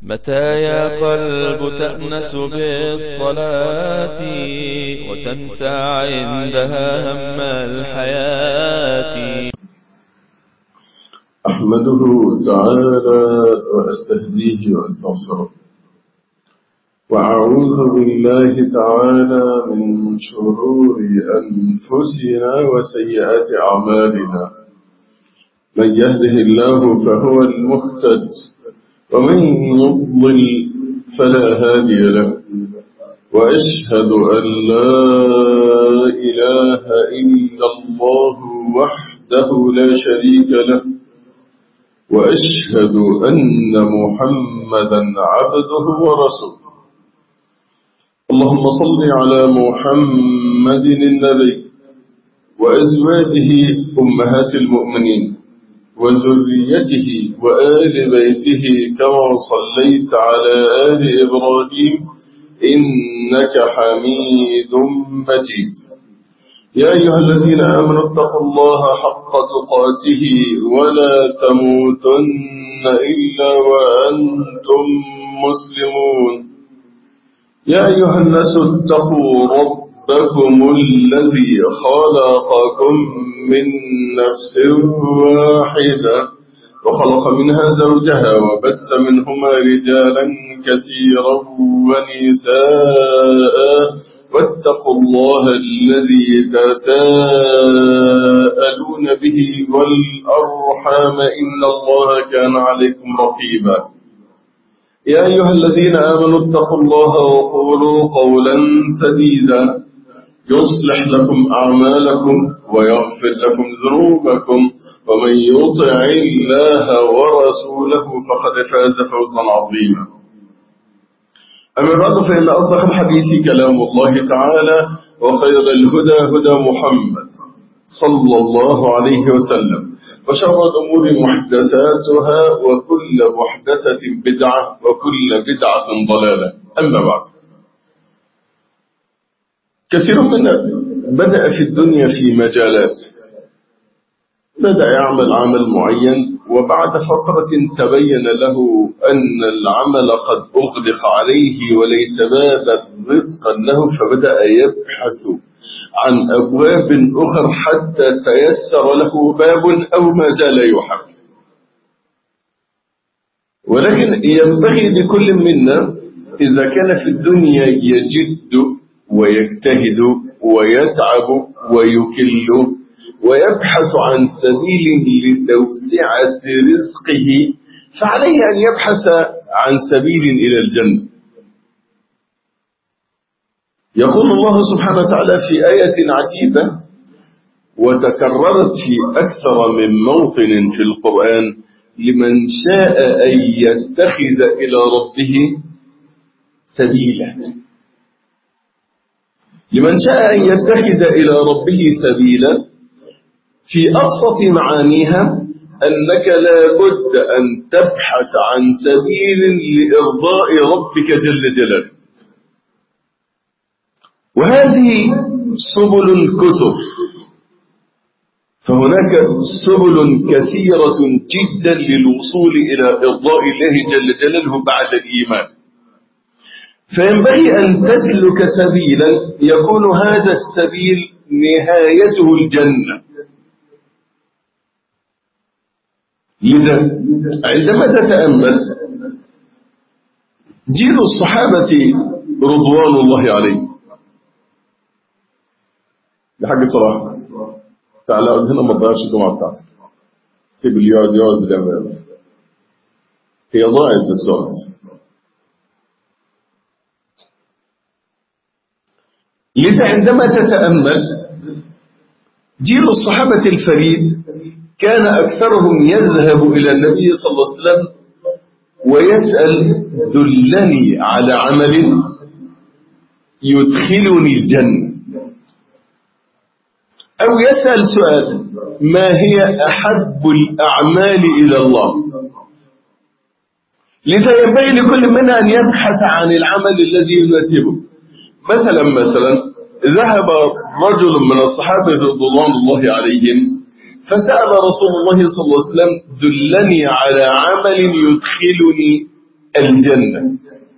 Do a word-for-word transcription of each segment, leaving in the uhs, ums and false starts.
متى يا قلب تأنس بالصلاة وتنسى عندها هم الحياة؟ أحمده تعالى وأستهديه وأستغفره، وأعوذ بالله تعالى من شرور أنفسنا وسيئات أعمالنا. من يهده الله فهو المهتد، ومن يضلل فلا هادي له. وأشهد أن لا إله إلا الله وحده لا شريك له، وأشهد أن محمدا عبده ورسوله. اللهم صل على محمد النبي وأزواجه أمهات المؤمنين وذريته وآل بيته كما صليت على آل إبراهيم إنك حميد مجيد. يا أيها الذين آمنوا اتقوا الله حق تقاته ولا تموتن إلا وأنتم مسلمون. يا أيها الناس اتقوا ربكم الذي خلقكم من نفس واحدة وخلق منها زوجها وبث منهما رجالا كثيرا ونساء، واتقوا الله الذي تساءلون به والأرحام إن الله كان عليكم رقيبا. يا أيها الذين آمنوا اتقوا الله وقولوا قولا سديدا يصلح لكم أعمالكم ويغفر لكم ذنوبكم، ومن يطع الله ورسوله فقد فاز فوزا عظيما. أما بعد، فإن أصدق الحديث كلام الله تعالى، وخير الهدى هدى محمد صلى الله عليه وسلم، وشر الأمور محدثاتها، وكل محدثة بدعة، وكل بدعة ضلالة. أما بعد، كثير منا بدأ في الدنيا في مجالات، بدأ يعمل عمل معين، وبعد فترة تبين له أن العمل قد أغلق عليه وليس بابا رزقا له، فبدأ يبحث عن أبواب أخرى حتى تيسر له باب أو ما زال يحاول. ولكن ينبغي لكل منا إذا كان في الدنيا يجد ويجتهد ويتعب ويكل ويبحث عن سبيل لتوسعة رزقه، فعليه أن يبحث عن سبيل إلى الجنة. يقول الله سبحانه وتعالى في آية عجيبة وتكررت في أكثر من موطن في القرآن: لمن شاء أن يتخذ إلى ربه سبيلا. لمن شاء أن يتخذ إلى ربه سبيلا في أبسط معانيها أنك لا بد أن تبحث عن سبيل لإرضاء ربك جل جلاله، وهذه سبل كثر، فهناك سبل كثيرة جدا للوصول إلى إرضاء الله جل جلاله بعد الإيمان. فينبغي أن تسلك سبيلا يكون هذا السبيل نهايته الجنة. لذا عندما تتأمل جيل الصحابة رضوان الله عليهم، بحق صراحة تعالى هنا ما تضيعش الجمعة بتاعتك، سيب اللي يقعد يقعد بالأمام، هي ضاعت بالصوت. لذا عندما تتأمل جيل الصحابة الفريد كان أكثرهم يذهب إلى النبي صلى الله عليه وسلم ويسأل: دلني على عمل يدخلني الجنة، أو يسأل سؤال: ما هي أحب الأعمال إلى الله؟ لذا ينبغي لكل منا أن يبحث عن العمل الذي يناسبه. مثلا مثلا ذهب رجل من الصحابة رضوان الله عليهم فسأل رسول الله صلى الله عليه وسلم: دلني على عمل يدخلني الجنة.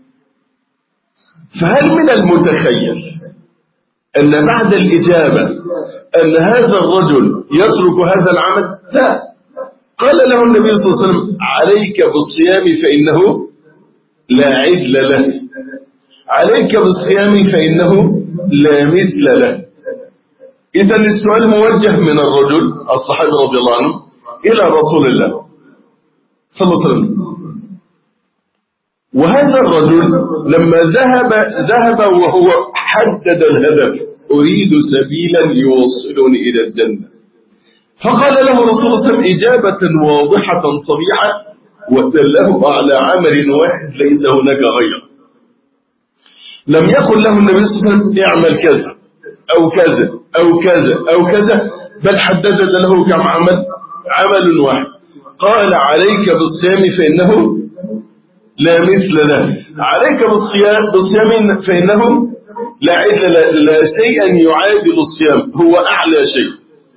فهل من المتخيل أن بعد الإجابة أن هذا الرجل يترك هذا العمل؟ لا، قال له النبي صلى الله عليه وسلم: عليك بالصيام فإنه لا عدل له، عليك بالصيام فإنه لا مثل له. إذا السؤال موجه من الرجل الصحابي رضي الله عنه إلى رسول الله صلى الله عليه وسلم. وهذا الرجل لما ذهب ذهب وهو حدد الهدف: أريد سبيلا يوصلني إلى الجنة. فقال له رسول الله صلى الله عليه وسلم إجابة واضحة صريحة ودله على عمل واحد ليس هناك غيره. لم يقل له النبي صلى الله عليه وسلم اعمل كذا أو كذا أو كذا أو كذا، بل حدد له كم عمل؟ عمل واحد. قال: عليك بالصيام فإنه لا مثل له، عليك بالصيام بالصيام فإنه لا عدل لا, لا شيئا يعادل الصيام، هو أعلى شيء.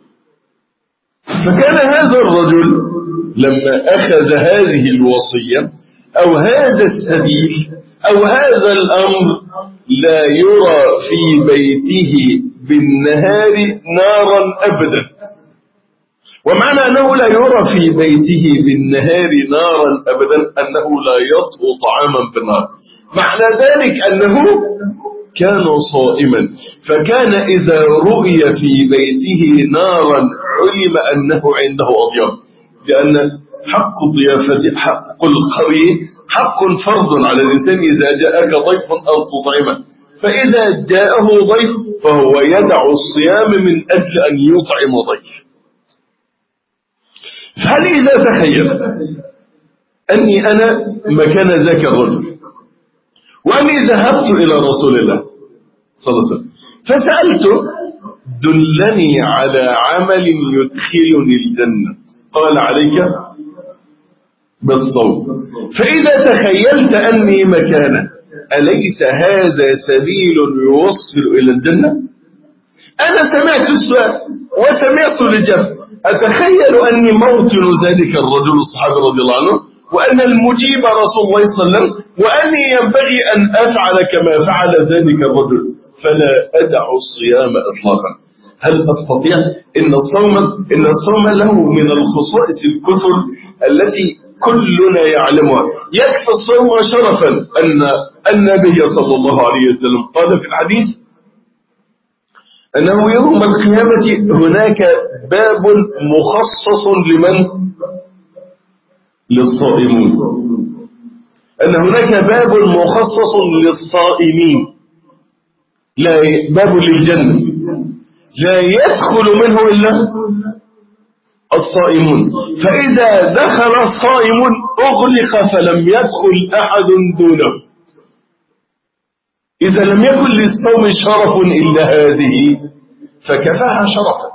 فكان هذا الرجل لما أخذ هذه الوصية أو هذا السبيل أو هذا الأمر لا يرى في بيته بالنهار نارا أبدا. ومعنى أنه لا يرى في بيته بالنهار نارا أبدا أنه لا يطهو طعاما بالنار. معنى ذلك أنه كان صائما، فكان إذا رؤي في بيته نارا علم أنه عنده أضياف، لأن حق الضيافة حق القرين حق فرض على الإنسان إذا جاءك ضيف أو تطعمه. فإذا جاءه ضيف فهو يدع الصيام من أجل أن يطعم ضيف. فهل إذا تخيلت أني أنا مكان ذاك الرجل وأني ذهبت إلى رسول الله صلى الله عليه وسلم فسألته: دلني على عمل يدخلني الجنة. قال: عليك بالصوم. فإذا تخيلت أني مكانه أليس هذا سبيل يوصل إلى الجنة؟ أنا سمعت السؤال وسمعت الإجابة. أتخيل أني موطن ذلك الرجل الصحابي رضي الله عنه، وأن المجيب رسول الله صلى الله عليه وسلم، وأني ينبغي أن أفعل كما فعل ذلك الرجل، فلا أدع الصيام إطلاقا. هل أستطيع؟ إن الصوم إن الصوم له من الخصائص الكثر التي كلنا يعلمها. يكفي الصوم شرفا أن النبي صلى الله عليه وسلم قال في الحديث أنه يوم القيامة هناك باب مخصص لمن؟ للصائمون. أن هناك باب مخصص للصائمين، لا باب للجنة لا يدخل منه إلا الصائمون. فإذا دخل الصائم أغلق فلم يدخل أحد دونه. إذا لم يكن للصوم شرف إلا هذه فكفاها شرفا.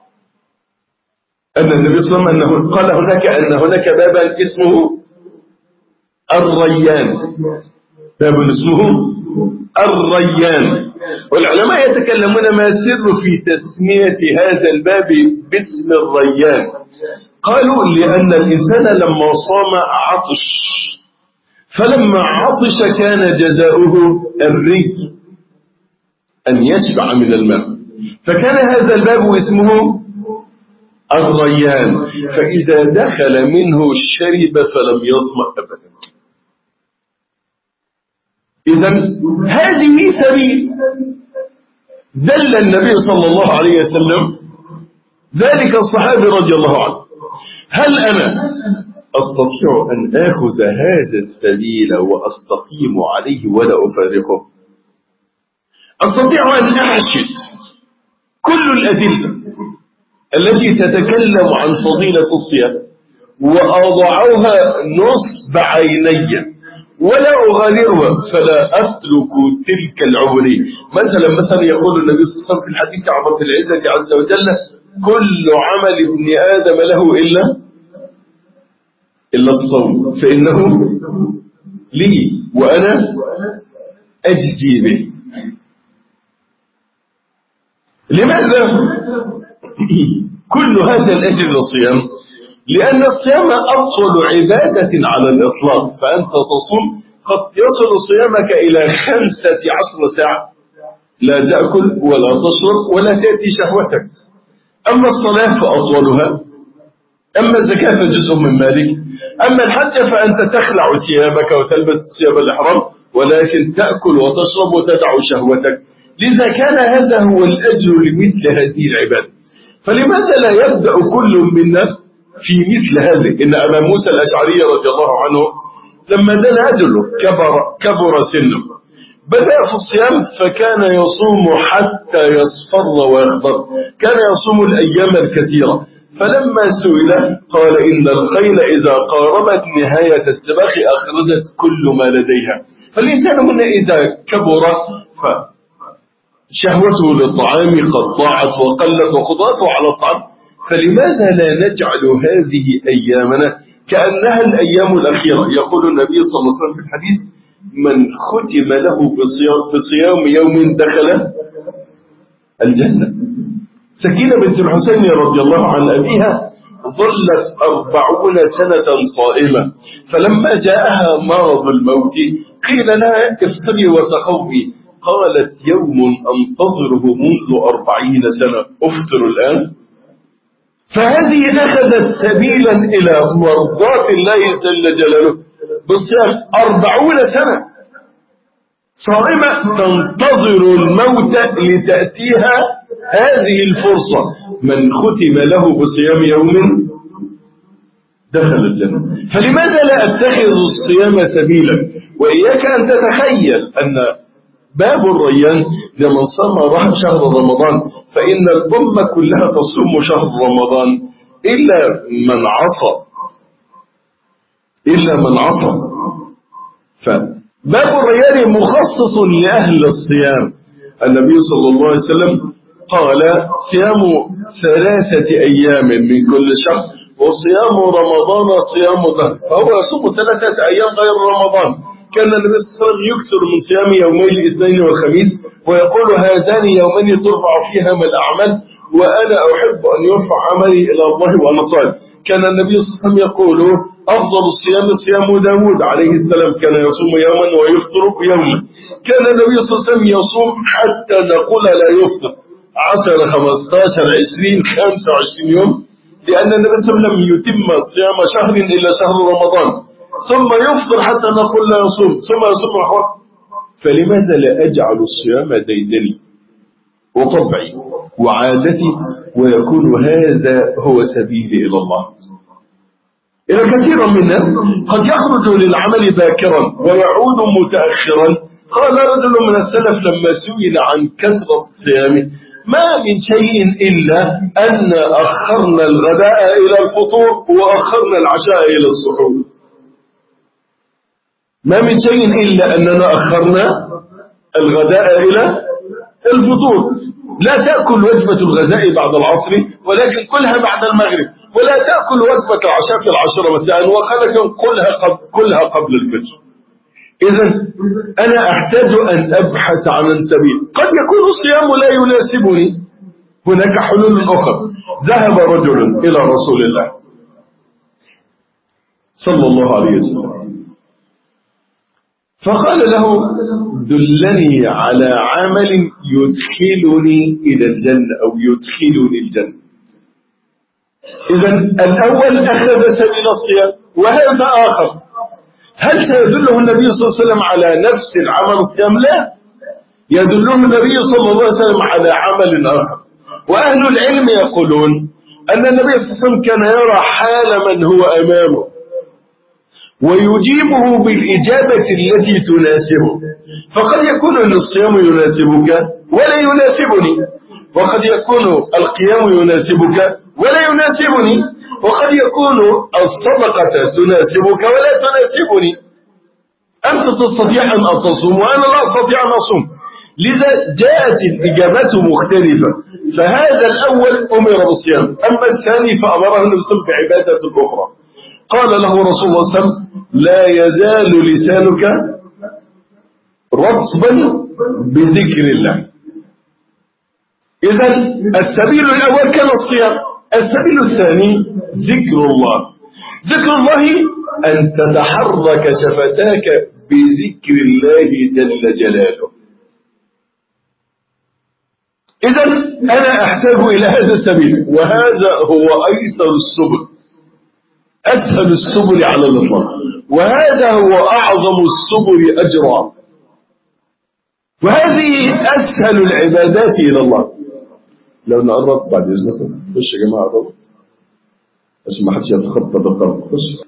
أن النبي صلى الله عليه وسلم قال هناك أن هناك بابا اسمه الريان، باب اسمه الريان. والعلماء يتكلمون ما سر في تسمية هذا الباب باسم الريان. قالوا لأن الإنسان لما صام عطش، فلما عطش كان جزاؤه الري، أن يشبع من الماء، فكان هذا الباب اسمه الريان. فإذا دخل منه شرب فلم يظمأ أبدا. إذن هذه سبيل دل النبي صلى الله عليه وسلم ذلك الصحابي رضي الله عنه. هل أنا أستطيع أن آخذ هذا السبيل وأستقيم عليه ولا أفارقه؟ أستطيع أن أحشد كل الأدلة التي تتكلم عن فضيلة الصيام وأضعها نصب عيني ولا أغادرها، فلا أترك تلك العبودية. مثلا مثلا يقول النبي صلى الله عليه وسلم في الحديث عن رب العزة عز وجل: كل عمل ابن آدم له إلا إلا الصوم فإنه لي وأنا أجزي به. لماذا كل هذا الأجر للصيام؟ لأن الصيام أطول عبادة على الإطلاق، فأنت تصوم قد يصل صيامك إلى خمسة عشر ساعة لا تأكل ولا تشرب ولا تأتي شهوتك. أما الصلاة فأطولها، أما الزكاة فجزء من مالك، أما الحج فأنت تخلع ثيابك وتلبس ثياب الإحرام ولكن تأكل وتشرب وتدع شهوتك. لذا كان هذا هو الأجر لمثل هذه العبادة. فلماذا لا يبدأ كل منا في مثل هذه؟ إن أبا موسى الأشعري رضي الله عنه لما دنا أجله كبر, كبر سنه بدأ في الصيام فكان يصوم حتى يصفر ويخضر، كان يصوم الأيام الكثيرة. فلما سئل قال إن الخيل إذا قاربت نهاية السباق أخرجت كل ما لديها. فالإنسان هنا إذا كبر فشهوته للطعام قد ضاعت وقلت وقضاته على الطعام. فلماذا لا نجعل هذه أيامنا كأنها الأيام الأخيرة؟ يقول النبي صلى الله عليه وسلم في الحديث من ختم له بصيام, بصيام يوم دخل الجنة. سكينة بنت الحسين رضي الله عن أبيها ظلت أربعون سنة صائمة، فلما جاءها مرض الموت قيل لها افطري وتخوفي، قالت يوم أنتظره منذ أربعين سنة أفطر الآن. فهذه أخذت سبيلا إلى مرضاة الله جل جلاله بالصيام أربعون سنة صائمة تنتظر الموت لتأتيها هذه الفرصة. من ختم له بصيام يوم دخل الجنة. فلماذا لا أتخذ الصيام سبيلا؟ وإياك أن تتخيل أن باب الريان لمن صام شهر رمضان فإن الأمة كلها تصوم شهر رمضان إلا من عصى، إلا من عصى. فباب الريان مخصص لأهل الصيام. النبي صلى الله عليه وسلم قال صيام ثلاثة أيام من كل شهر وصيام رمضان صيام دهر، فهو يصوم ثلاثة أيام غير رمضان. كان النبي صلى الله عليه وسلم يكثر من صيام يومي الاثنين والخميس ويقول هذان يومين ترفع فيهما الأعمال وأنا أحب أن يرفع عملي إلى الله وأنا صائم. كان النبي صلى الله عليه وسلم يقول أفضل الصيام صيام داود عليه السلام، كان يصوم يوما ويفطر يوما. كان النبي صلى الله عليه وسلم يصوم حتى نقول لا يفطر عشرة خمستاشر عشرين خمسة وعشرين يوم، لأن النبي صلى الله عليه وسلم يتم صيام شهر إلا شهر رمضان ثم يفطر حتى نقول لا يصوم ثم يصوم أحوال. فلماذا لا أجعل الصيام ديدني وطبعي وعادتي ويكون هذا هو سبيلي إلى الله؟ إذا كثيرا منا قد يخرج للعمل باكرا ويعود متأخرا. قال رجل من السلف لما سئل عن كثرة الصيام ما من شيء إلا أن أخرنا الغداء إلى الفطور وأخرنا العشاء إلى السحور. ما من شيء إلا أننا أخرنا الغداء إلى الفطور. لا تأكل وجبة الغداء بعد العصر ولكن كلها بعد المغرب، ولا تأكل وجبة العشاء في العشرة مساء ولكن كلها قبل, كلها قبل الفجر. إذن أنا أحتاج أن أبحث عن سبيل. قد يكون الصيام لا يناسبني، هناك حلول أخرى. ذهب رجل إلى رسول الله صلى الله عليه وسلم فقال له دلني على عمل يدخلني إلى الجنة أو يدخلني الجنة. إذن الأول أخذ سبيل الصيام وهذا آخر. هل سيدله النبي صلى الله عليه وسلم على نفس العمل الصيام؟ لا، يدله النبي صلى الله عليه وسلم على عمل آخر. وأهل العلم يقولون أن النبي صلى الله عليه وسلم كان يرى حال من هو أمامه ويجيبه بالإجابة التي تناسبه. فقد يكون أن الصيام يناسبك ولا يناسبني، وقد يكون القيام يناسبك ولا يناسبني، وقد يكون الصدقة تناسبك ولا تناسبني. أنت تستطيع أن تصوم وأنا لا أستطيع أن أصوم، لذا جاءت الإجابات مختلفة. فهذا الأول أمر بالصيام، أما الثاني فأمره النبي صلى الله عليه وسلم بعبادة أخرى. قال له رسول الله صلى الله عليه وسلم لا يزال لسانك رطبا بذكر الله. إذن السبيل الأول كان الصيام، السبيل الثاني ذكر الله. ذكر الله أن تتحرك شفتاك بذكر الله جل جلاله. إذن أنا أحتاج إلى هذا السبيل، وهذا هو أيسر السبل، أسهل السبل على الإطلاق، وهذا هو أعظم السبل أجرا، وهذه أسهل العبادات إلى الله. لو نقرب بعد إذنكم، خش يا جماعة قرب عشان ما حدش يتخطى بالقرب. خش.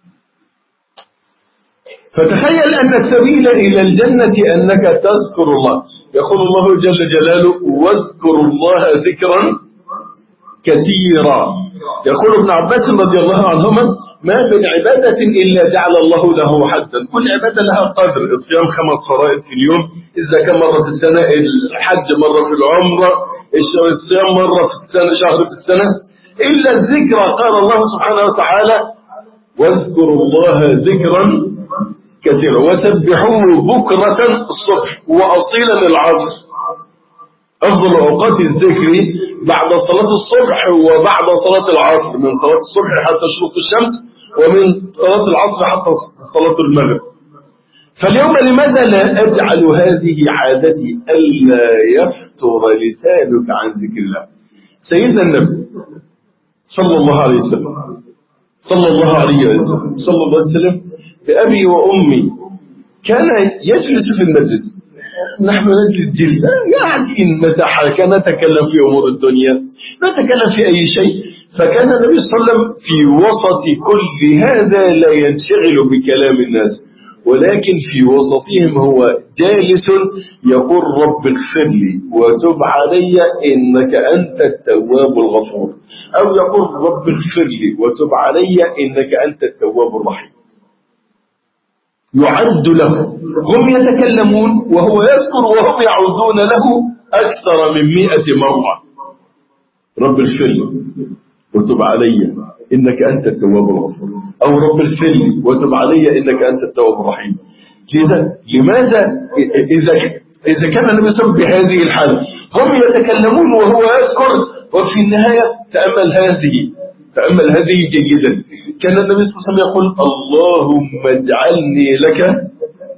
فتخيل أن السبيل إلى الجنة أنك تذكر الله. يقول الله جل جلاله: واذكروا الله ذكرا كثيرا. يقول ابن عباس رضي الله عنهما: ما من عبادة إلا جعل الله له حدا. كل عبادة لها قدر. الصيام خمس فرائض في اليوم، الزكاة مرة في السنة، الحج مرة في العمرة، الصيام مرة في السنة، شهر في السنة. إلا الذكر قال الله سبحانه وتعالى: واذكروا الله ذكرا كثيرا وسبحوه بكرة الصبح وأصيلا العصر. أفضل أوقات الذكر بعد صلاة الصبح وبعد صلاة العصر، من صلاة الصبح حتى شروق الشمس، ومن صلاة العصر حتى صلاة المغرب. فاليوم لماذا لا أجعل هذه عادتي ألا يفتر لسانك عن ذكر الله؟ سيدنا النبي صلى الله عليه وسلم صلى الله عليه وسلم صلى الله عليه وسلم بأبي وأمي كان يجلس في المجلس، نحن نجلس جلسة قاعدين نتحاكى نتكلم في أمور الدنيا، نتكلم في أي شيء. فكان النبي صلى الله عليه وسلم في وسط كل هذا لا ينشغل بكلام الناس، ولكن في وسطهم هو جالس يقول: رب اغفر لي وتب علي إنك أنت التواب الغفور، أو يقول: رب اغفر لي وتب علي إنك أنت التواب الرحيم. يعد له، هم يتكلمون وهو يذكر وهم يعودون له أكثر من مئة مرة: رب اغفر لي وتب علي إنك أنت التواب الغفور، أو رب اغفر لي وتب علي إنك أنت التواب الرحيم. لذا لماذا إذا إذا كان النبي صلى الله عليه وسلم بهذه الحالة، هم يتكلمون وهو يذكر، وفي النهاية تأمل هذه تأمل هذه جيدا. كان النبي صلى الله عليه وسلم يقول: اللهم اجعلني لك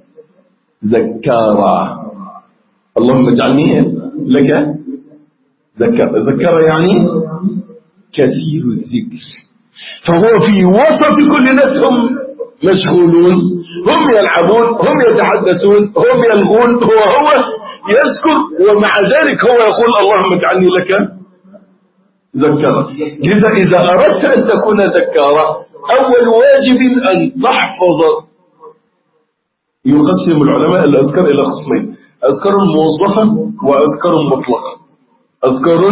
ذكارا. اللهم اجعلني لك ذكارا. ذكارا يعني كثير الذكر. فهو في وسط كل الناس هم مشغولون، هم يلعبون، هم يتحدثون، هم يلغون، هو هو يذكر، ومع ذلك هو يقول: اللهم اجعلني لك ذكارا. لذا إذا أردت أن تكون ذكارا، أول واجب أن تحفظ. يقسم العلماء الأذكار إلى قسمين: أذكار موظفة وأذكار مطلقة. أذكار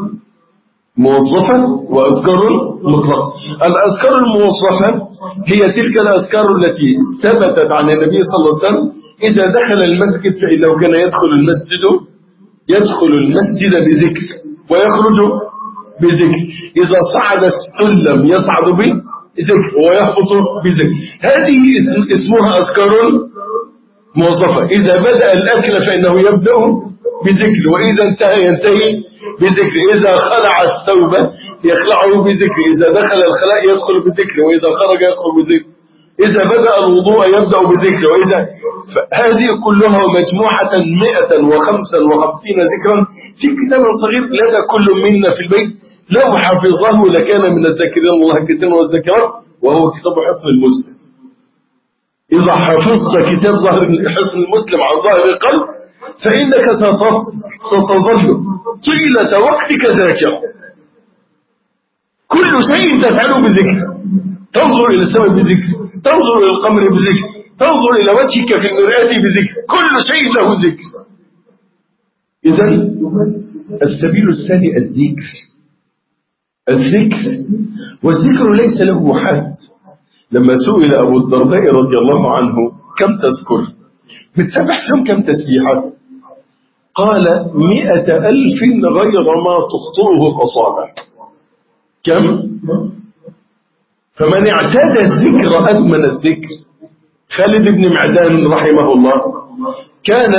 موظفة وأذكار مطلقة. الأذكار الموظفة هي تلك الأذكار التي ثبتت عن النبي صلى الله عليه وسلم: إذا دخل المسجد فإنه كان يدخل المسجد يدخل المسجد بذكر ويخرج بذكر، إذا صعد السلم يصعد بذكر ويهبط بذكر. هذه اسمها أذكار موظفة. إذا بدأ الأكل فإنه يبدأ بذكر، وإذا انتهى ينتهي بذكر، إذا خلع الثوب يخلعه بذكر، إذا دخل الخلاء يدخل بذكر، وإذا خرج يدخل بذكر، إذا بدأ الوضوء يبدأ بذكر، وإذا هذه كلها مجموعة مئة وخمسة وخمسين ذكرا في كتاب صغير لدى كل منا في البيت. لو حفظه لكان من الذاكرين الله كثيرا والذاكرات، وهو كتاب حصن المسلم. إذا حفظت كتاب ظهر حصن المسلم عن ظاهر القلب فإنك ستظل طيلة وقتك ذاكرا. كل شيء تفعله بذكر. تنظر إلى السماء بذكر، تنظر إلى القمر بذكر، تنظر إلى وجهك في المرآة بذكر، كل شيء له ذكر. إذن السبيل الثاني الذكر. الذكر، والذكر ليس له حد. لما سئل أبو الدرداء رضي الله عنه: كم تذكر؟ بتسبح فيهم كم تسبيحة؟ قال: مئة ألف غير ما تخطئه الأصابع. كم؟ فمن اعتاد الذكر أدمن الذكر. خالد بن معدان رحمه الله كان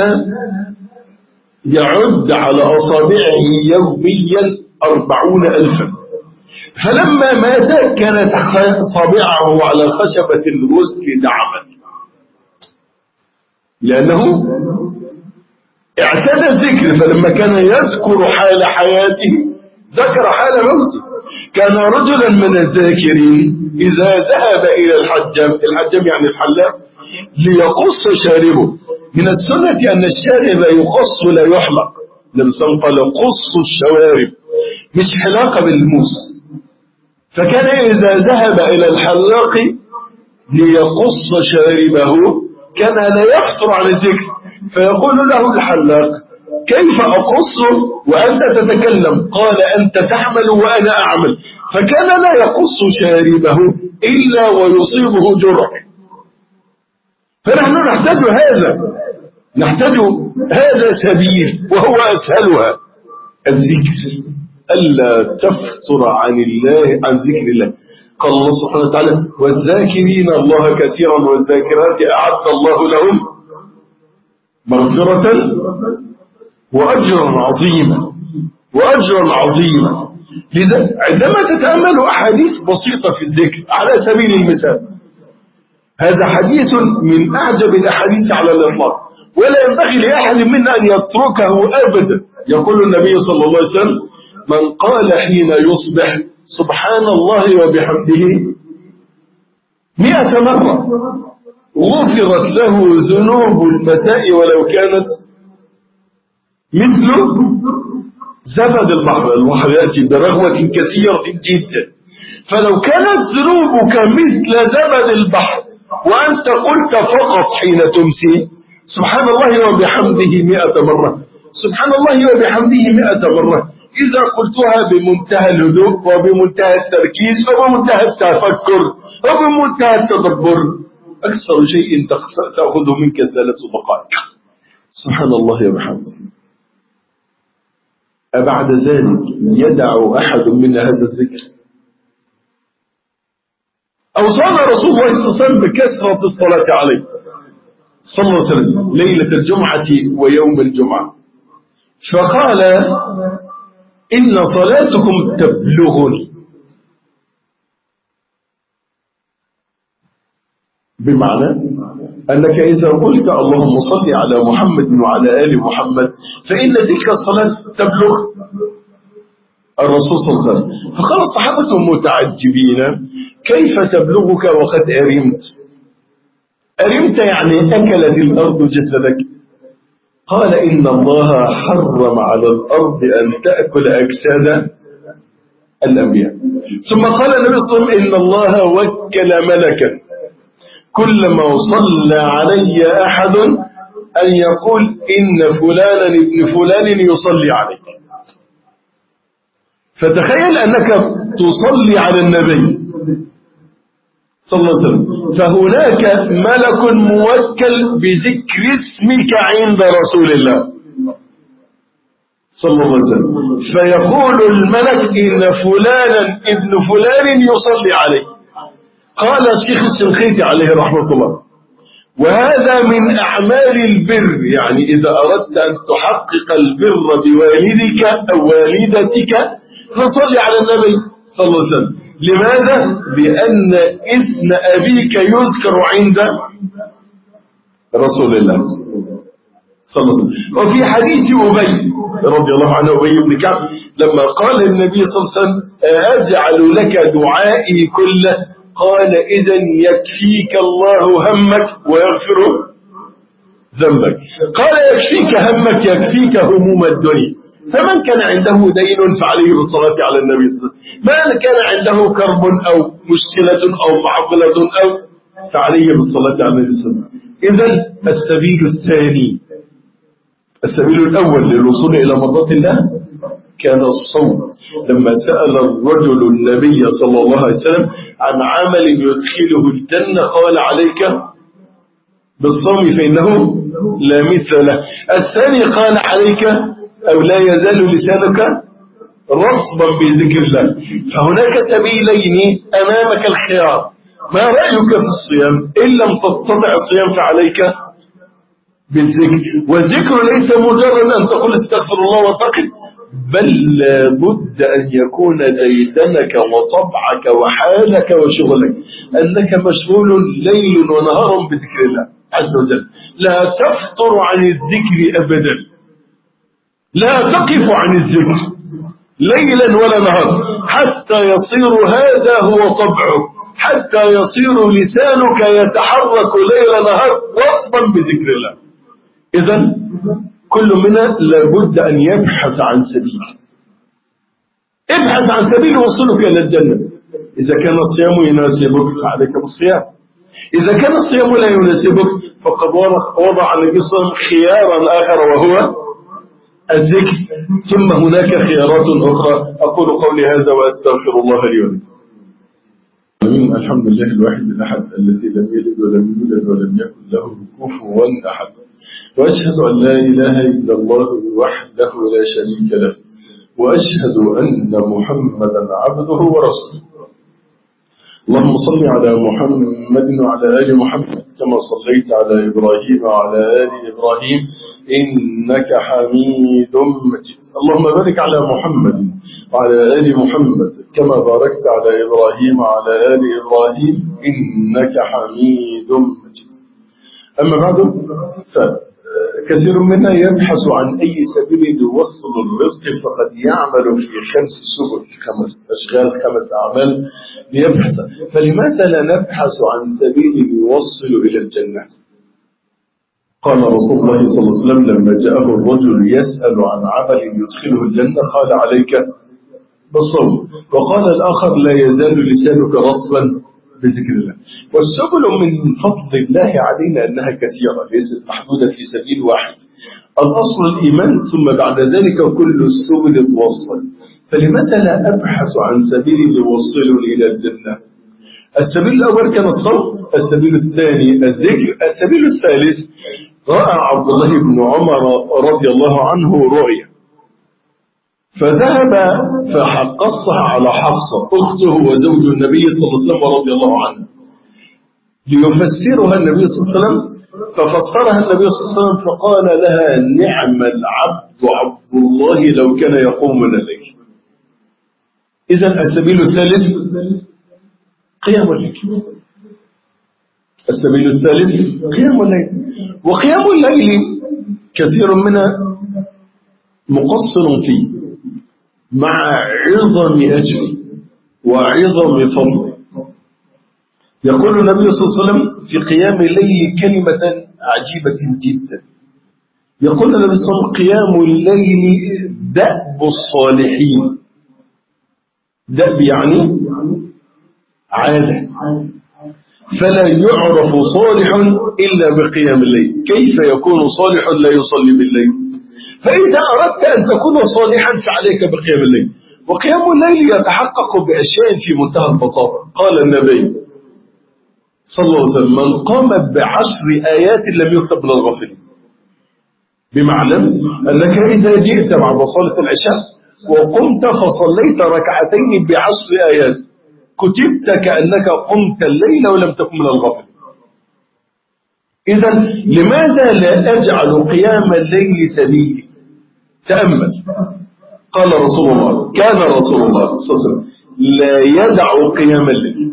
يعد على أصابعه يوميا أربعون ألفا. فلما مات كانت صابعه على خشبة الغسل دعما، لأنه اعتنى الذكر، فلما كان يذكر حال حياته ذكر حال موته. كان رجلا من الذاكرين إذا ذهب إلى الحجام، الحجام يعني الحلاق، ليقص شاربه. من السنة أن الشارب يقص لا يحلق، النبي صلى الله عليه وسلم قال قصوا الشوارب، مش حلاقة بالموس. فكان إذا ذهب إلى الحلاق ليقص شاربه كان لا يفتر عن الذكر، فيقول له الحلاق كيف أقصه وأنت تتكلم؟ قال أنت تعمل وأنا أعمل. فكان لا يقص شاربه إلا ويصيبه جرح. فنحن نحتاج هذا، نحتاج هذا سبيل وهو أسهلها، الذكر، ألا تفتر عن الله، عن ذكر الله. قال الله سبحانه وتعالى والذاكرين الله كثيرا والذاكرات أعد الله لهم مغفرة وأجرا عظيما، وأجرا عظيما. لذا عندما تتأمل أحاديث بسيطة في الذكر على سبيل المثال، هذا حديث من أعجب الأحاديث على الإطلاق، ولا ينبغي لأحد منا أن يتركه أبدا. يقول النبي صلى الله عليه وسلم من قال حين يصبح سبحان الله وبحمده مئة مرة غفرت له ذنوب المساء ولو كانت مثل زبد البحر. البحر يأتي برغوة كثيرة جدا، فلو كانت ذنوبك مثل زبد البحر وأنت قلت فقط حين تمسي سبحان الله وبحمده مئة مرة، سبحان الله وبحمده مئة مرة، إذا قلتها بمنتهى الهدوء وبمنتهى التركيز وبمنتهى التفكر وبمنتهى التدبر، أكثر شيء تأخذ منك ثلاث دقائق. سبحان الله وبحمده. أبعد ذلك يدع أحد منا هذا الذكر؟ أوصانا رسول الله صلى الله عليه وسلم بكثرة الصلاة عليه صلى الله عليه وسلم ليلة الجمعة ويوم الجمعة، فقال إن صلاتكم تبلغني، بمعنى أنك إذا قلت اللهم صل على محمد وعلى آل محمد فإن تلك الصلاة تبلغ الرسول صلى الله عليه وسلم. فقال الصحابة متعجبين كيف تبلغك وقد أرمت؟ أرمت يعني أكلت الأرض جسدك. قال إن الله حرم على الأرض أن تأكل أجساد الأنبياء. ثم قال النبي صلى الله عليه وسلم إن الله وكل ملكا كلما صلى علي أحد أن يقول إن فلانا ابن فلان يصلي عليك. فتخيل أنك تصلي على النبي صلى الله عليه وسلم، فهناك ملك موكل بذكر اسمك عند رسول الله صلى الله عليه وسلم، فيقول الملك إن فلانا ابن فلان يصلي عليه. قال الشيخ الشنقيطي عليه رحمة الله وهذا من أعمال البر، يعني إذا أردت أن تحقق البر بوالدك أو والدتك فصل على النبي صلى الله عليه وسلم. لماذا؟ لأن اسم أبيك يذكر عند رسول الله صلى الله عليه وسلم. وفي حديث أبي رضي الله عنه، أبي بن كعب لما قال النبي صلى الله عليه وسلم أجعل لك دعائي كله، قال إذن يكفيك الله همك ويغفر ذنبك. قال يكفيك همك يكفيك هموم الدنيا. فمن كان عنده دين فعليه بالصلاة على النبي صلى الله عليه وسلم، من كان عنده كرب أو مشكلة أو معضلة أو فعليه بالصلاة على النبي صلى الله عليه وسلم. إذن السبيل الثاني، السبيل الأول للوصول إلى مرضات الله كان الصوم. لما سأل الرجل النبي صلى الله عليه وسلم عن عمل يدخله الجنة قال عليك بالصوم فإنه لا مثل له. الثاني قال عليك أو لا يزال لسانك رطبا بذكر الله. فهناك سبيلين أمامك الخيار. ما رأيك في الصيام؟ إن لم تستطع الصيام فعليك بالذكر. والذكر ليس مجرد أن تقول استغفر الله وتقف، بل لابد أن يكون ديدنك وطبعك وحالك وشغلك أنك مشغول ليل ونهار بذكر الله عز وجل. لا تفطر عن الذكر أبدا، لا تقف عن الذكر ليلا ولا نهار حتى يصير هذا هو طبعك، حتى يصير لسانك يتحرك ليل نهار وصفا بذكر الله. إذن كل منا لابد أن يبحث عن سبيل، ابحث عن سبيل وصلك إلى الجنة. إذا كان الصيام يناسبك فعليك بالصيام، إذا كان الصيام لا يناسبك فقد وضع النبي صلى الله عليه وسلم خيارا آخر وهو الذكر. ثم هناك خيارات أخرى. أقول قولي هذا وأستغفر الله لي ولكم. الحمد لله الواحد الأحد الذي لم يلد ولم يولد ولم يكن له كفوا أحد، وأشهد أن لا إله إلا الله وحده لا شريك له، وأشهد أن محمدا عبده ورسوله. اللهم صل على محمد وعلى آل محمد كما صليت على إبراهيم وعلى آل إبراهيم إنك حميد مجيد. اللهم بارك على محمد وعلى آل محمد كما باركت على إبراهيم وعلى آل إبراهيم إنك حميد مجيد. أما بعد، فكثير منا يبحث عن أي سبيل يوصل الرزق، فقد يعمل في خمس سبل، خمس أشغال، خمس أعمال ليبحث. فلماذا لا نبحث عن سبيل يوصل إلى الجنة؟ قال رسول الله صلى الله عليه وسلم لما جاءه الرجل يسأل عن عمل يدخله الجنة قال عليك بالصوم، وقال الآخر لا يزال لسانك رطبا بذكر الله. والسبل من فضل الله علينا أنها كثيرة ليست محدودة في سبيل واحد. الأصل الإيمان، ثم بعد ذلك كل السبل توصل. فلماذا لا أبحث عن سبيل يوصلني إلى الجنة؟ السبيل الأول كان الصوم، السبيل الثاني الذكر، السبيل الثالث رأى عبد الله بن عمر رضي الله عنه رؤيا، فذهب فقصها على حفصة أخته وزوج النبي صلى الله عليه وسلم رضي الله عنه ليفسرها النبي صلى الله عليه وسلم، ففسرها النبي صلى الله عليه وسلم فقال لها نعم العبد عبد الله لو كان يقوم من الليل. إذن السبيل الثالث قيام الليل، السبيل الثالث قيام الليل. وقيام الليل كثير منا مقصر فيه مع عظم أجره وعظم فضله. يقول النبي صلى الله عليه وسلم في قيام الليل كلمة عجيبة جدا. يقول النبي صلى الله عليه وسلم قيام الليل دأب الصالحين. دأب يعني عادة، فلا يعرف صالح إلا بقيام الليل. كيف يكون صالح لا يصلي بالليل؟ فإذا أردت أن تكون صالحا فعليك بقيام الليل. وقيام الليل يتحقق بأشياء في منتهى البساطة. قال النبي صلى الله عليه وسلم من قام بعشر آيات لم يكتب من الغافلين. بمعنى أنك إذا جئت بعد صلاة العشاء وقمت فصليت ركعتين بعشر آيات كتبت كأنك قمت الليل ولم تكن من الغافلين. إذن لماذا لا أجعل قيام الليل سبيلي؟ تأمل. قال رسول الله كان رسول الله صلى الله عليه وسلم لا يدع قيام الليل.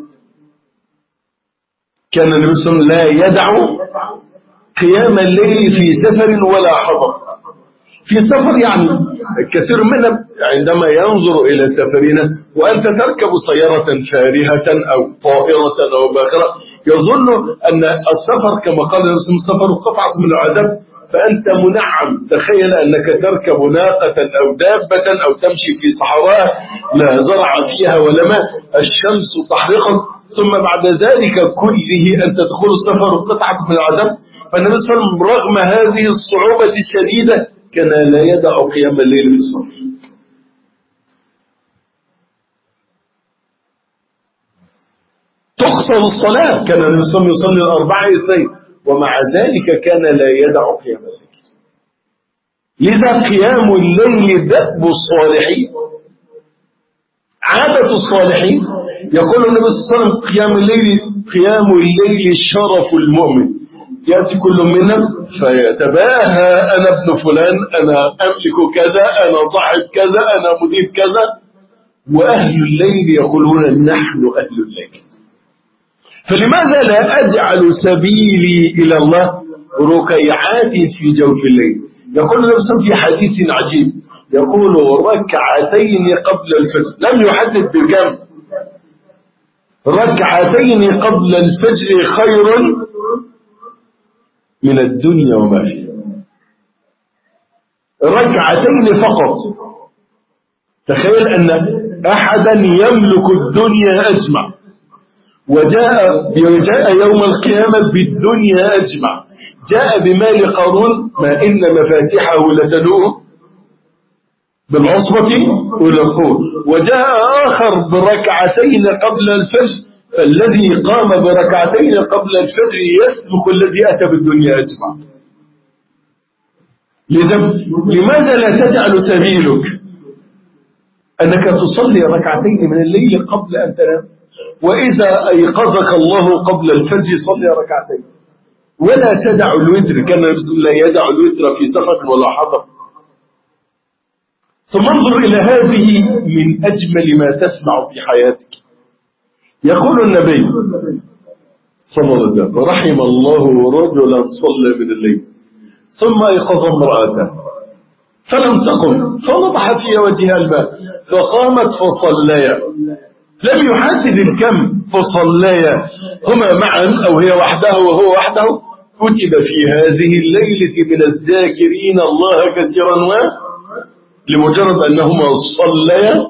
كان النبي صلى الله عليه وسلم لا يدع قيام الليل في سفر ولا حضر. في سفر يعني كثير منا عندما ينظر إلى سفرنا وأنت تركب سيارة فارهة أو طائرة أو باخرة يظن أن السفر كما قال الرسول السفر قطعة من العذاب، فأنت منعم. تخيل أنك تركب ناقة أو دابة أو تمشي في صحراء لا زرع فيها ولا ماء، الشمس تحرقك، ثم بعد ذلك كله أن تدخل السفر قطعة من العذاب. فالنبي صلى الله عليه وسلم رغم هذه الصعوبة الشديدة كان لا يدع قيام الليل في السفر. تقصر الصلاة، كان النبي صلى الله عليه وسلم يصلي الأربعة اثنين ومع ذلك كان لا يدع قيام الليل. لذا قيام الليل دأب الصالحين، عادة الصالحين. يقول النبي صلى الله عليه وسلم قيام الليل قيام الليل شرف المؤمن. يأتي كل منا فيتباهى أنا ابن فلان، أنا أملك كذا، أنا صاحب كذا، أنا مدير كذا. وأهل الليل يقولون نحن أهل الليل. فلماذا لا أجعل سبيلي إلى الله ركيعات في جوف الليل؟ يقول النبي في حديث عجيب، يقول ركعتين قبل الفجر، لم يحدد بكم، ركعتين قبل الفجر خير من الدنيا وما فيها. ركعتين فقط. تخيل أن أحدا يملك الدنيا أجمع وجاء جاء يوم القيامة بالدنيا أجمع، جاء بمال قارون ما إن مفاتحه لتنوء بالعصبة أولي القوة، وجاء آخر بركعتين قبل الفجر، فالذي قام بركعتين قبل الفجر يسبق الذي أتى بالدنيا أجمع. لماذا لا تجعل سبيلك أنك تصلي ركعتين من الليل قبل أن تنام، وإذا أيقظك الله قبل الفجر صلي ركعتين، ولا تدع الوتر، كان الرسول لا يدع الوتر في سفر ولا حضر. ثم انظر إلى هذه من أجمل ما تسمع في حياتك. يقول النبي صلى الله عليه وسلم رحم الله رجلا صلى من الليل ثم أيقظ امرأته فلم تقم فنضح في وجهها الماء فقامت فصليا، لم يحدد الكم، فصليا هما معا أو هي وحده وهو وحده، كتب في هذه الليلة من الذاكرين الله كثيرا و لمجرد أنهما صليا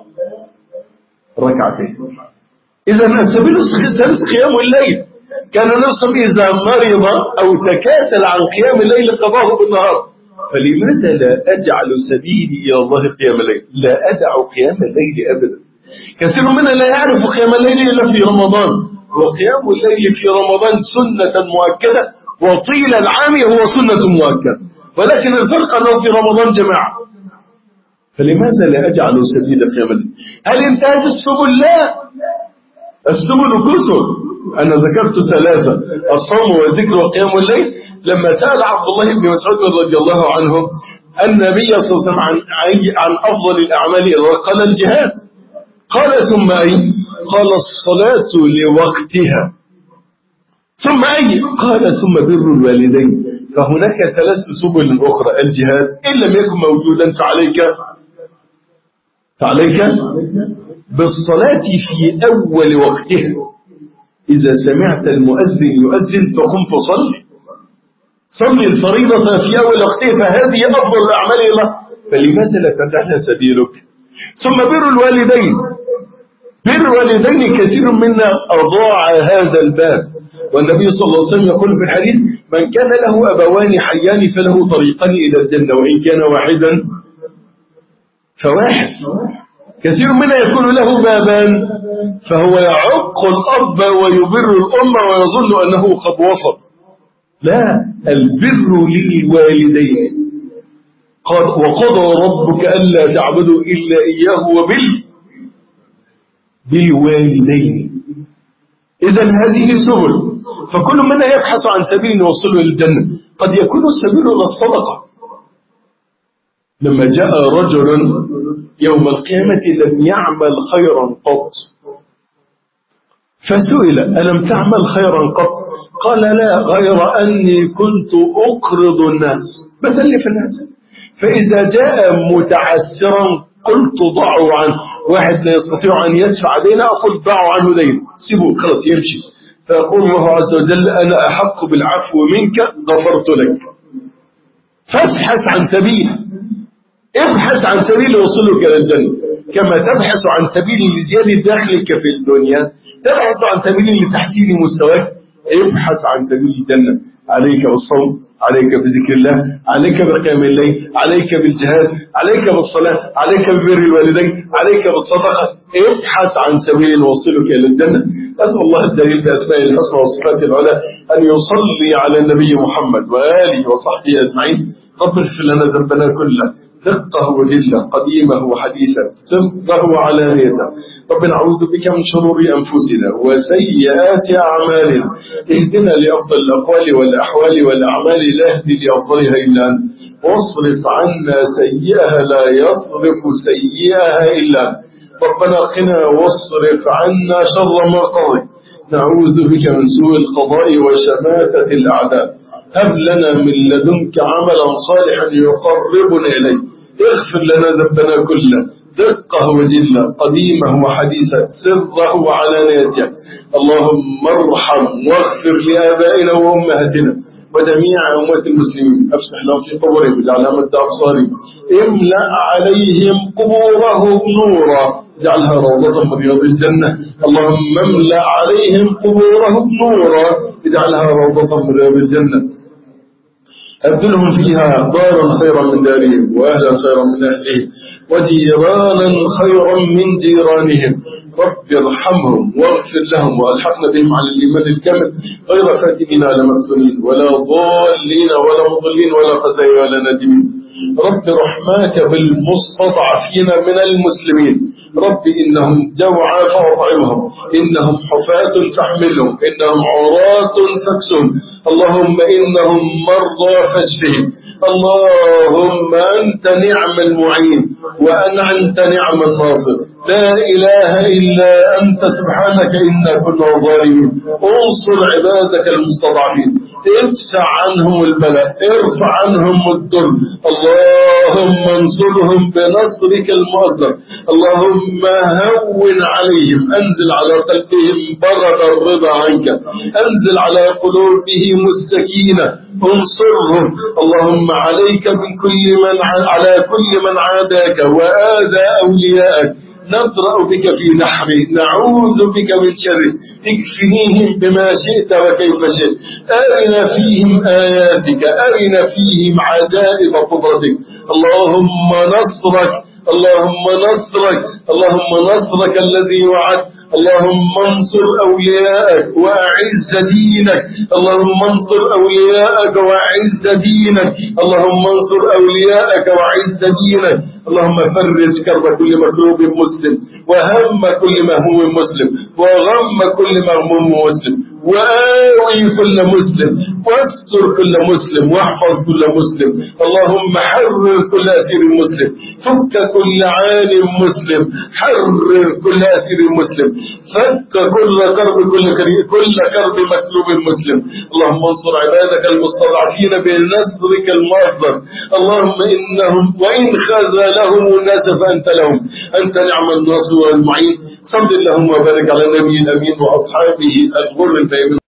ركعتين. إذا السبيل الثالث قيام الليل. كان نصف إذا مرض أو تكاسل عن قيام الليل قضاه بالنهار. فلماذا لا أجعل سبيلي إلى الله قيام الليل؟ لا أدع قيام الليل أبدا. كثير منا لا يعرف قيام الليل إلا في رمضان، وقيام الليل في رمضان سنة مؤكدة، وطيل العام هو سنة مؤكدة، ولكن الفرق أنه في رمضان جماعة. فلماذا لا أجعل سبيل قيام الليل؟ هل انتهت السبل؟ لا، السبل كثر. أنا ذكرت ثلاثة: الصوم والذكر وقيام الليل. لما سأل عبد الله بن مسعود رضي الله عنه النبي صلى الله عليه وسلم عن, عن أفضل الأعمال قال الجهاد، قال ثم أي؟ قال الصلاة لوقتها، ثم أي؟ قال ثم بر الوالدين. فهناك ثلاث سبل أخرى: الجهاد إن لم يكن موجودا فعليك فعليك بالصلاة في أول وقتها. إذا سمعت المؤذن يؤذن فقم فصل، صلي الفريضة في أول وقتها، فهذه أفضل الأعمال الله. فلماذا لا تجعلها سبيلك؟ ثم بر الوالدين. بر الوالدين كثير منا أضاع هذا الباب، والنبي صلى الله عليه وسلم يقول في الحديث: من كان له أبوان حيان فله طريقان إلى الجنة، وإن كان واحدا فواحد. كثير منا يكون له بابان فهو يعق الأب ويبر الأم ويظن أنه قد وصل. لا، البر للوالدين. قال: وقضى ربك ألا تعبدوا إلا إياه وبال بالوالدين. إذن هذه سبل، فكل منا يبحث عن سبيل يوصله للجنة. قد يكون السبيل إلى الصدقة. لما جاء رجل يوم القيامة لم يعمل خيرا قط، فسئل: ألم تعمل خيرا قط؟ قال: لا، غير أني كنت أقرض الناس، بسلف الناس، فإذا جاء متعسرا قلت ضعوا عنه. واحد لا يستطيع أن يدفع دينه أقول ضعوا عنه دين، سيبوه خلاص يمشي. فيقول الله عز وجل: أنا أحق بالعفو منك غفرت لك. فابحث عن سبيل، ابحث عن سبيل يوصلك إلى الجنة. كما تبحث عن سبيل لزيادة دخلك في الدنيا تبحث عن سبيل لتحسين مستواك، ابحث عن سبيل الجنة. عليك بالصوم، عليك بذكر الله، عليك بقيام الليل، عليك بالجهاد، عليك بالصلاة، عليك ببر الوالدين، عليك بالصدقة. ابحث عن سبيل يوصلك إلى الجنة. أسأل الله الجليل بأسمائه الحسنى وصفاته العلى أن يصلي على النبي محمد وآله وصحبه أجمعين. رب اغفر لنا ذنبنا كله دقه وجله، قديمه وحديثه، سره وعلانيته. رب نعوذ بك من شرور أنفسنا وسيئات أعمالنا، اهدنا لأفضل الأقوال والأحوال والأعمال، لا يهدي لأفضلها إلا أنت، واصرف عنا سيئها لا يصرف سيئها إلا أنت. ربنا قنا واصرف عنا شر ما قضيت، نعوذ بك من سوء القضاء وشماتة الأعداء. هب لنا من لدنك عملا صالحا يقربنا إليك، اغفر لنا ذنبنا كله، دقه وجله، قديمه وحديثه، سره وعلانيته. اللهم ارحم واغفر لآبائنا وأمهاتنا وجميع أموات المسلمين، أفسح لهم في قبورهم واجعلها مد أبصارهم، املأ عليهم قبورهم نورا اجعلها روضة من رياض الجنة. اللهم املأ عليهم قبورهم نورا اجعلها روضة من رياض الجنة. أبدلهم فيها دارا خيرا من دارهم، وأهلا خيرا من أهلهم، وجيرانا خيرا من جيرانهم. رب ارحمهم واغفر لهم وألحقنا بهم على الإيمان الكامل، غير فاتنين ولا مفتونين ولا ضالين ولا مضلين ولا خزي ولا ندمين. رب رحماك بالمستضعفين من المسلمين، رب إنهم جوعى فأطعمهم، إنهم حفاة فاحملهم، إنهم عراة فاكسهم، اللهم إنهم مرضى فاشفهم. اللهم أنت نعم المعين وأنت نعم الناصر، لا إله إلا أنت سبحانك إنا كنا ظالمين. انصر عبادك المستضعفين، ادفع عنهم البلاء، ارفع عنهم الضر، اللهم انصرهم بنصرك المؤثر. اللهم هون عليهم، انزل على قلبهم برد الرضا عنك، انزل على قلوبهم السكينة، انصرهم. اللهم عليك من كل من على كل من عاداك وآذى أولياءك، نضرأ بك في نحره، نعوذ بك من شره، اكفنيهم بما شئت وكيف شئت، أرنا فيهم آياتك، أرنا فيهم عجائب قدرتك. اللهم نصرك، اللهم نصرك، اللهم نصرك الذي وعدت. اللهم انصر أولياءك وأعز دينك، اللهم انصر أولياءك وأعز دينك، اللهم انصر أولياءك وأعز دينك. اللهم فرج كرب كل مكروب مسلم، وهم كل مهموم مسلم، وغم كل مغموم مسلم، وآوي كل مسلم، واستر كل مسلم، واحفظ كل مسلم. اللهم حرر كل أسير مسلم، فك كل عالم مسلم، حرر كل أسير مسلم، فك كل كرب كل كل كرب مكروب مسلم. اللهم انصر عبادك المستضعفين بنصرك المؤثر. اللهم إنهم وإن خذلهم الناس فأنت لهم، أنت نعم الناصر والمعين. صل اللهم وبارك على النبي الأمين وأصحابه الغر البيضاء.